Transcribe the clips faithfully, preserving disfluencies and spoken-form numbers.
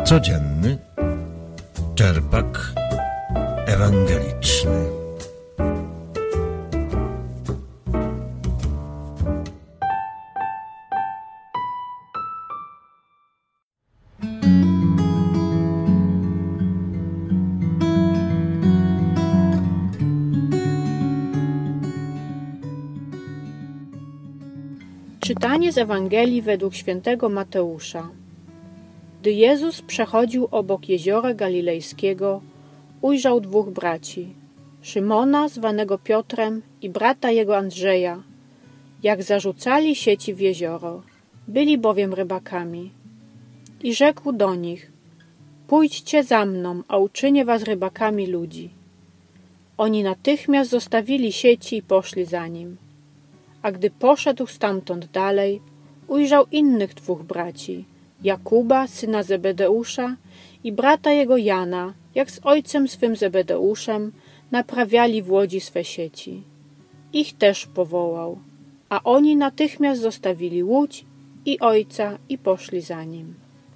Codzienny czerpak ewangeliczny. Czytanie z Ewangelii według świętego Mateusza. Gdy Jezus przechodził obok jeziora galilejskiego, ujrzał dwóch braci, Szymona, zwanego Piotrem, i brata jego Andrzeja, jak zarzucali sieci w jezioro. Byli bowiem rybakami. I rzekł do nich: pójdźcie za mną, a uczynię was rybakami ludzi. Oni natychmiast zostawili sieci i poszli za nim. A gdy poszedł stamtąd dalej, ujrzał innych dwóch braci, Jakuba, syna Zebedeusza, i brata jego Jana, jak z ojcem swym Zebedeuszem naprawiali w łodzi swe sieci. Ich też powołał, a oni natychmiast zostawili łódź i ojca i poszli za nim.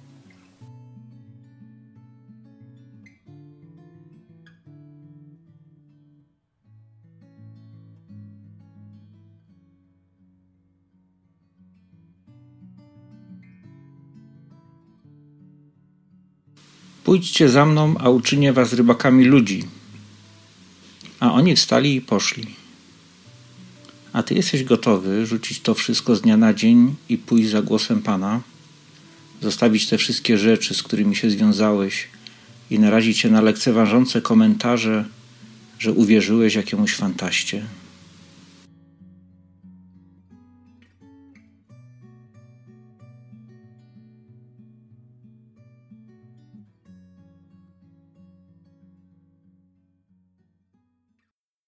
Pójdźcie za mną, a uczynię was rybakami ludzi. A oni wstali i poszli. A ty jesteś gotowy rzucić to wszystko z dnia na dzień i pójść za głosem Pana? Zostawić te wszystkie rzeczy, z którymi się związałeś i narazić się na lekceważące komentarze, że uwierzyłeś jakiemuś fantaście?